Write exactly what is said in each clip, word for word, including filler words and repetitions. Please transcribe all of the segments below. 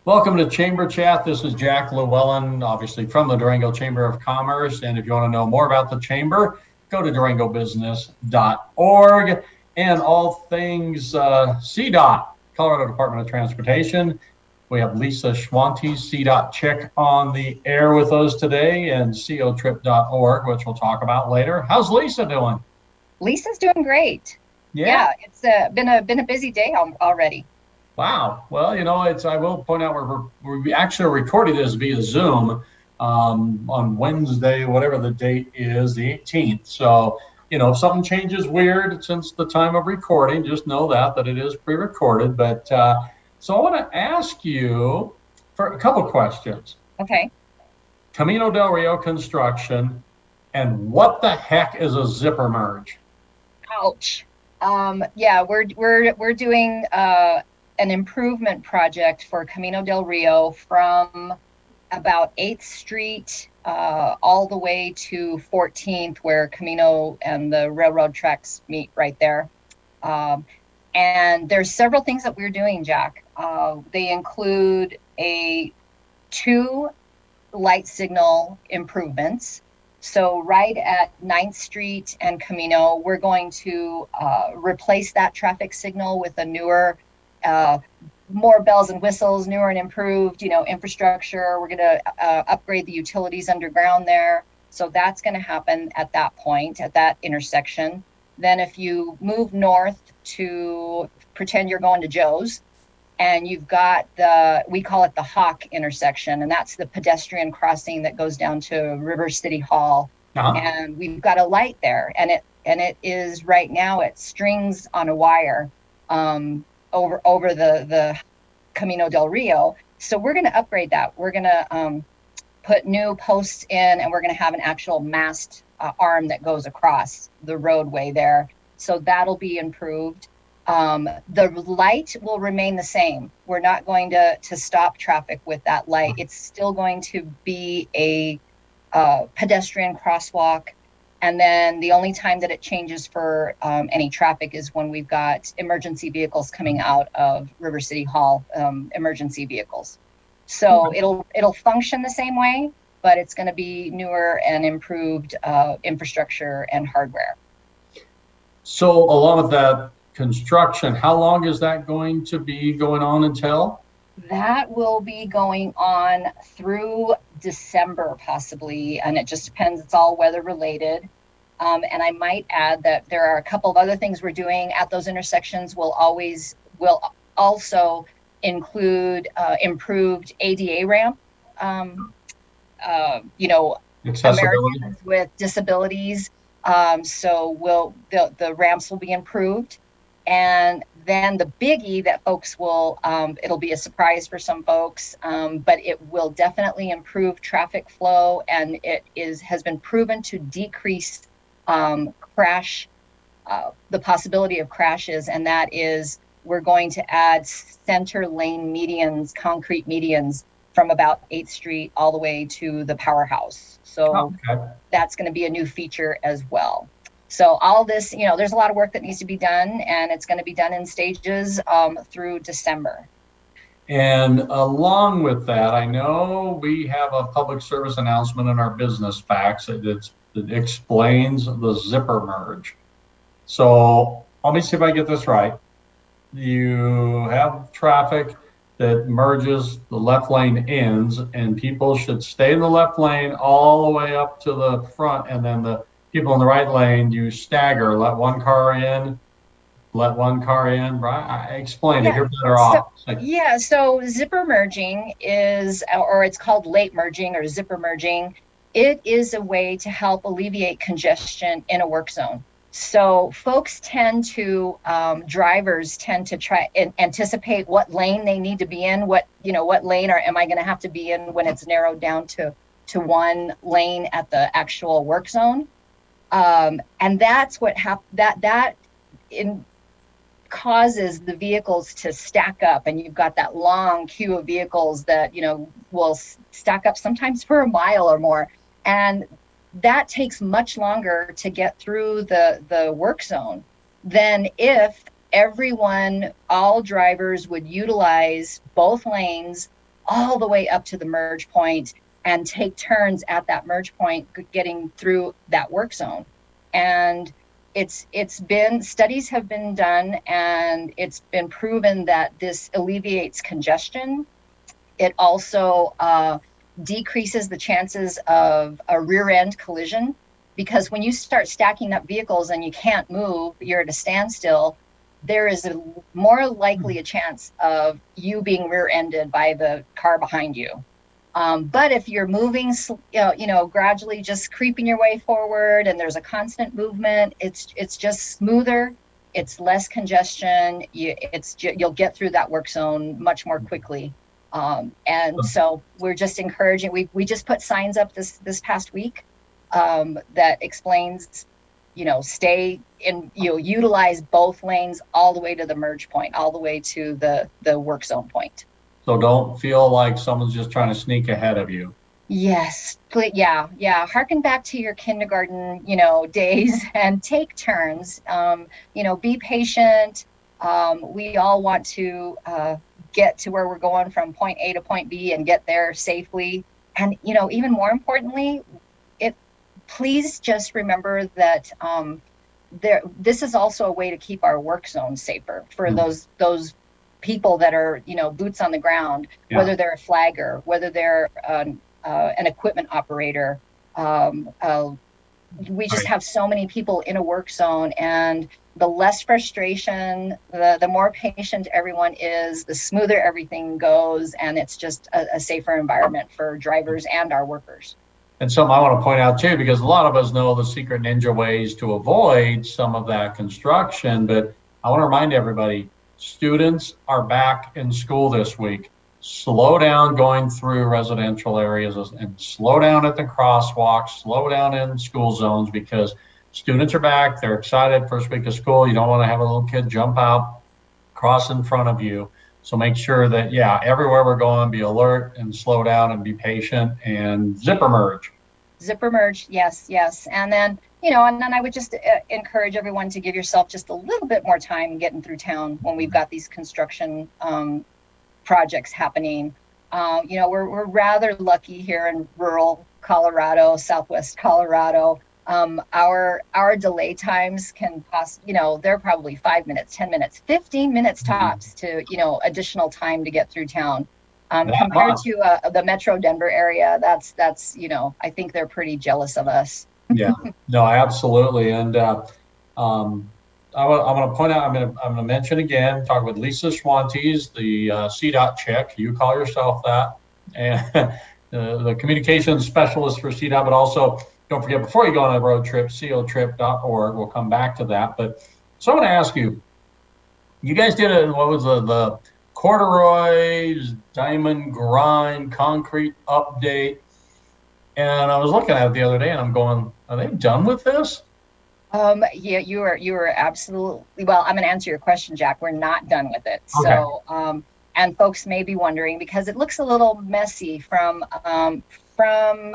Welcome to Chamber Chat. This is Jack Llewellyn, obviously from the Durango Chamber of Commerce. And if you want to know more about the Chamber, go to durango business dot org and all things uh, C DOT, Colorado Department of Transportation. We have Lisa Schwantes, C DOT Chick, on the air with us today, and co trip dot org, which we'll talk about later. How's Lisa doing? Lisa's doing great. Yeah, yeah it's uh, been a been a busy day already. Wow. Well, you know, it's. I will point out we're we actually recording this via Zoom um, on Wednesday, whatever the date is, the eighteenth. So, you know, if something changes weird since the time of recording, just know that that it is pre-recorded. But uh, so I want to ask you for a couple questions. Okay. Camino del Rio construction, and what the heck is a zipper merge? Ouch. Um, yeah, we're we're we're doing uh, an improvement project for Camino del Rio from about eighth Street uh, all the way to fourteenth, where Camino and the railroad tracks meet right there. Um, and there's several things that we're doing, Jack. Uh, they include a two light signal improvements. So right at ninth Street and Camino, we're going to uh, replace that traffic signal with a newer, uh, more bells and whistles, newer and improved, you know, infrastructure. We're going to uh, upgrade the utilities underground there. So that's going to happen at that point, at that intersection. Then if you move north to pretend you're going to Joe's, and you've got the, we call it the Hawk intersection, and that's the pedestrian crossing that goes down to River City Hall. Uh-huh. And we've got a light there, and it and it is right now, it strings on a wire um, over over the, the Camino del Rio. So we're gonna upgrade that. We're gonna um, put new posts in, and we're gonna have an actual mast uh, arm that goes across the roadway there. So that'll be improved. Um, the light will remain the same. We're not going to, to stop traffic with that light. It's still going to be a uh, pedestrian crosswalk. And then the only time that it changes for um, any traffic is when we've got emergency vehicles coming out of River City Hall, um, emergency vehicles. So it'll it'll function the same way, but it's going to be newer and improved uh, infrastructure and hardware. So along with that construction, how long is that going to be going on until? That will be going on through December possibly, and it just depends. It's all weather related. Um, and I might add that there are a couple of other things we're doing at those intersections. We'll always will also include uh, improved A D A ramp. Um, uh, you know, Americans with disabilities. Um, so we'll the the ramps will be improved. And then the biggie that folks will, um, it'll be a surprise for some folks, um, but it will definitely improve traffic flow, and it is has been proven to decrease um, crash, uh, the possibility of crashes, and that is we're going to add center lane medians, concrete medians from about eighth Street all the way to the powerhouse. So okay. That's going to be a new feature as well. So all this, you know, there's a lot of work that needs to be done, and it's going to be done in stages um, through December. And along with that, I know we have a public service announcement in our business facts that, that explains the zipper merge. So let me see if I get this right. You have traffic that merges, the left lane ends, and people should stay in the left lane all the way up to the front, and then the people in the right lane, you stagger, let one car in, let one car in, right? I explained yeah. it, you're better so, off. Like, yeah, so zipper merging is, or it's called late merging or zipper merging. It is a way to help alleviate congestion in a work zone. So folks tend to, um, drivers tend to try and anticipate what lane they need to be in, what, you know, what lane or am I gonna have to be in when it's narrowed down to, to one lane at the actual work zone. Um, and that's what hap- that that in causes the vehicles to stack up, and you've got that long queue of vehicles that, you know, will s- stack up sometimes for a mile or more. And that takes much longer to get through the, the work zone than if everyone, all drivers would utilize both lanes all the way up to the merge point and take turns at that merge point getting through that work zone. And it's it's been, studies have been done, and it's been proven that this alleviates congestion. It also uh, decreases the chances of a rear end collision, because when you start stacking up vehicles and you can't move, you're at a standstill, there is a more likely a chance of you being rear-ended by the car behind you. Um, but if you're moving, you know, you know, gradually just creeping your way forward, and there's a constant movement, it's it's just smoother. It's less congestion. You, it's you'll get through that work zone much more quickly. Um, and so we're just encouraging. We we just put signs up this this past week um, that explains, you know, stay in, you know, utilize both lanes all the way to the merge point, all the way to the the work zone point. So don't feel like someone's just trying to sneak ahead of you. Yes, but yeah, yeah. Harken back to your kindergarten, you know, days and take turns. Um, you know, be patient. Um, we all want to uh, get to where we're going from point A to point B and get there safely. And, you know, even more importantly, it please just remember that um, there. This is also a way to keep our work zone safer for mm-hmm. those those. people that are, you know, boots on the ground, yeah. whether they're a flagger, whether they're an, uh, an equipment operator. Um, uh, we just right. have so many people in a work zone, and the less frustration, the, the more patient everyone is, the smoother everything goes, and it's just a, a safer environment for drivers and our workers. And something I want to point out too, because a lot of us know the secret ninja ways to avoid some of that construction, but I want to remind everybody, students are back in school this week. Slow down going through residential areas and slow down at the crosswalks, slow down in school zones, because students are back. They're excited first week of school. You don't want to have a little kid jump out, cross in front of you. So make sure that, yeah, everywhere we're going, be alert and slow down and be patient and zipper merge. Zipper merge, yes, yes. And then, you know, and then I would just uh, encourage everyone to give yourself just a little bit more time getting through town when we've got these construction um, projects happening. Um, you know, we're we're rather lucky here in rural Colorado, Southwest Colorado. Um, our our delay times can cost, you know, they're probably five minutes, ten minutes, fifteen minutes tops to, you know, additional time to get through town. Um, compared to uh, the Metro Denver area, that's that's you know, I think they're pretty jealous of us. Yeah, no, absolutely. And uh, um, I, w- I want to point out, I'm going to I'm going to mention again, talk with Lisa Swantes, the uh, C DOT chick. You call yourself that, and uh, the communications specialist for C DOT. But also, don't forget, before you go on a road trip, C O trip dot org. We'll come back to that. But so I want to ask you, you guys did a, what was the, the corduroys, diamond grind, concrete update. And I was looking at it the other day and I'm going, are they done with this? Um, yeah, you are, you are absolutely, well, I'm going to answer your question, Jack. We're not done with it. Okay. So, um, and folks may be wondering, because it looks a little messy from, um, from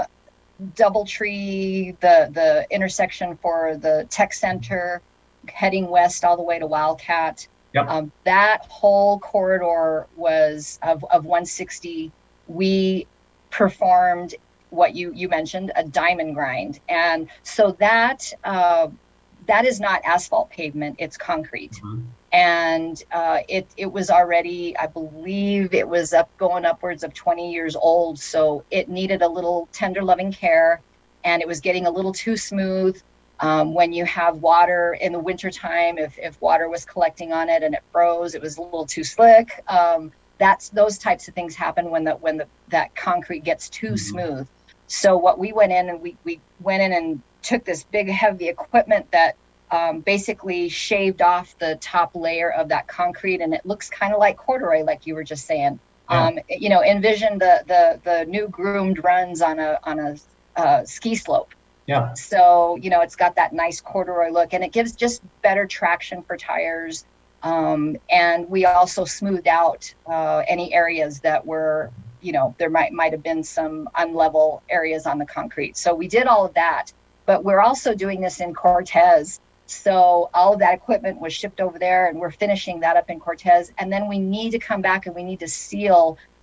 Doubletree, the, the intersection for the tech center, heading west all the way to Wildcat. Yep. Um, that whole corridor was of, of one sixty. We performed what you, you mentioned, a diamond grind. And so that, uh, that is not asphalt pavement, it's concrete. Mm-hmm. And uh, it, it was already, I believe it was up going upwards of twenty years old. So it needed a little tender loving care, and it was getting a little too smooth. Um, when you have water in the wintertime, if, if water was collecting on it and it froze, it was a little too slick. Um, that's those types of things happen when the when the that concrete gets too mm-hmm. smooth. So what we went in and we, we went in and took this big heavy equipment that um, basically shaved off the top layer of that concrete, and it looks kind of like corduroy, like you were just saying. Yeah. Um, you know, envision the the the new groomed runs on a on a uh, ski slope. Yeah. So, you know, it's got that nice corduroy look, and it gives just better traction for tires. Um, and we also smoothed out uh, any areas that were, you know, there might might have been some unlevel areas on the concrete. So we did all of that, but we're also doing this in Cortez. So all of that equipment was shipped over there, and we're finishing that up in Cortez. And then we need to come back and we need to seal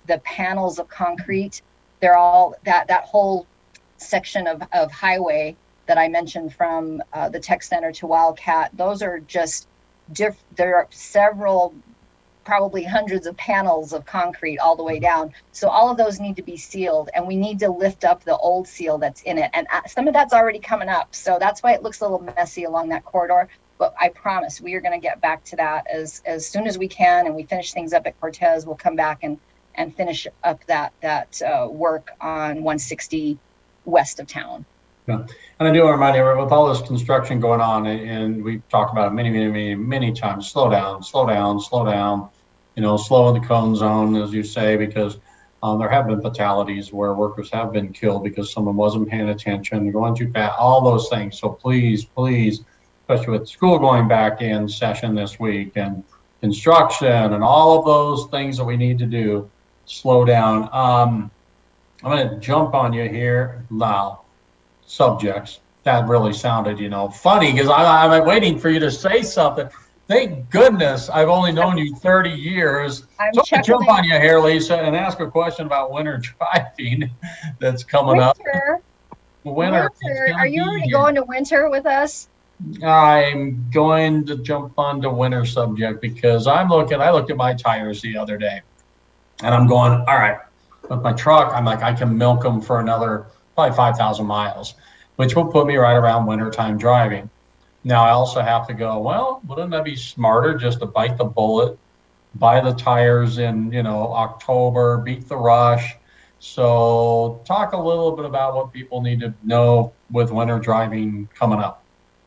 the panels of concrete, they're all, that, that whole section of, of highway that I mentioned from uh, the tech center to Wildcat, those are just diff, there are several, probably hundreds of panels of concrete all the way down. So all of those need to be sealed, and we need to lift up the old seal that's in it. And some of that's already coming up. So that's why it looks a little messy along that corridor. But I promise we are going to get back to that as, as soon as we can. And we finish things up at Cortez, we'll come back and, and finish up that, that uh, work on one sixty west of town. Yeah. And I do want to remind everyone, with all this construction going on, and we've talked about it many, many, many, many times, slow down, slow down, slow down, you know, slow in the cone zone, as you say, because um, there have been fatalities where workers have been killed because someone wasn't paying attention, going too fast, all those things. So please, please, especially with school going back in session this week and construction and all of those things that we need to do, slow down. Um, I'm going to jump on you here now. Subjects that really sounded, you know, funny, because I'm waiting for you to say something. Thank goodness I've only known you thirty years. I'm so I jump on you here, Lisa, and ask a question about winter driving that's coming winter. up. Winter. Winter. Are you already going to winter with us? I'm going to jump on the winter subject because I'm looking, I looked at my tires the other day and I'm going, all right, with my truck, I'm like, I can milk them for another probably five thousand miles, which will put me right around wintertime driving. Now, I also have to go, well, wouldn't that be smarter just to bite the bullet, buy the tires in, you know, October, beat the rush? So talk a little bit about what people need to know with winter driving coming up.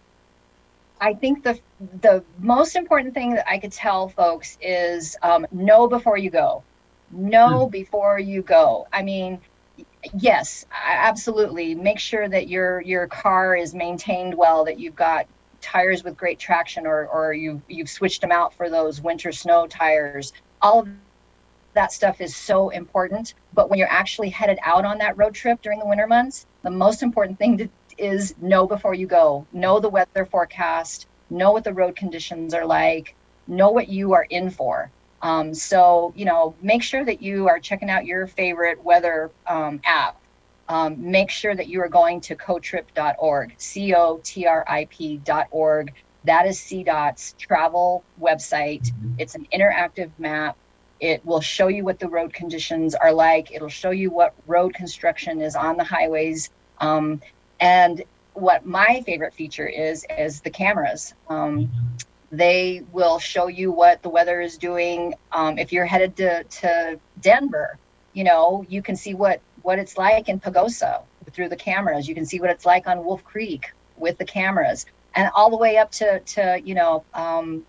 I think the the most important thing that I could tell folks is um, know before you go. Know hmm. before you go. I mean, yes, absolutely. Make sure that your your car is maintained well, that you've got tires with great traction, or or you've you've switched them out for those winter snow tires. All of that stuff is so important. But when you're actually headed out on that road trip during the winter months, the most important thing to, is know before you go. Know the weather forecast. Know what the road conditions are like. Know what you are in for. Um, so, you know, make sure that you are checking out your favorite weather um, app. Um, make sure that you are going to cotrip dot org, C O T R I P dot org. That is C DOT's travel website. It's an interactive map. It will show you what the road conditions are like. It'll show you what road construction is on the highways. Um, and what my favorite feature is, is the cameras. Um, They will show you what the weather is doing. Um, if you're headed to, to Denver, you know, you can see what, what it's like in Pagosa through the cameras. You can see what it's like on Wolf Creek with the cameras, and all the way up to, to you know, um,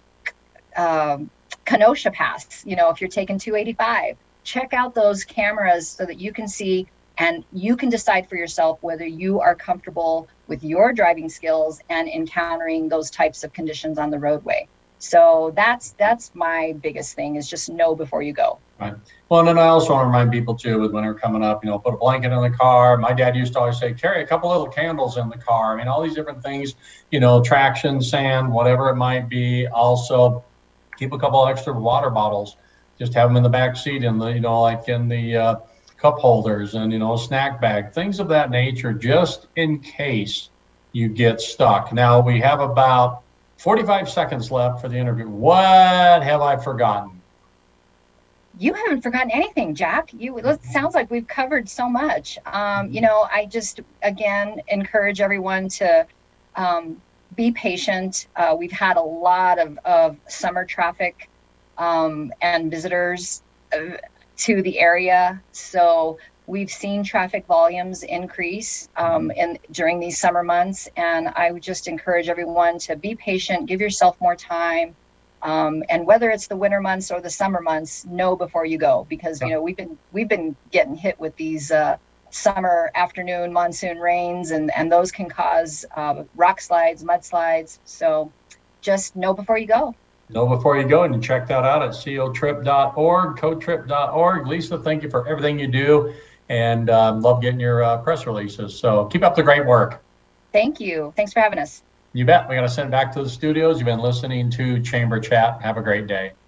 um, Kenosha Pass. You know, if you're taking two eighty-five, check out those cameras so that you can see, and you can decide for yourself whether you are comfortable with your driving skills and encountering those types of conditions on the roadway. So that's that's my biggest thing, is just know before you go. Right. Well, and then I also want to remind people too, with winter coming up, you know, put a blanket in the car. My dad used to always say, carry a couple little candles in the car. I mean, all these different things, you know, traction, sand, whatever it might be. Also, keep a couple extra water bottles. Just have them in the back seat, in the, you know, like in the uh, cup holders, and, you know, a snack bag, things of that nature, just in case you get stuck. Now, we have about forty-five seconds left for the interview. What have I forgotten? You haven't forgotten anything, Jack. You, it sounds like we've covered so much. Um, you know, I just, again, encourage everyone to um, be patient. Uh, we've had a lot of, of summer traffic um, and visitors uh, to the area. So we've seen traffic volumes increase um, in during these summer months. And I would just encourage everyone to be patient, give yourself more time. Um, and whether it's the winter months or the summer months, know before you go, because, you know, we've been we've been getting hit with these uh, summer afternoon monsoon rains, and, and those can cause uh, rock slides, mudslides. So just know before you go. Know before you go, and check that out at cotrip dot org, cotrip dot org. Lisa, thank you for everything you do, and um, love getting your uh, press releases. So keep up the great work. Thank you. Thanks for having us. You bet. We got to send it back to the studios. You've been listening to Chamber Chat. Have a great day.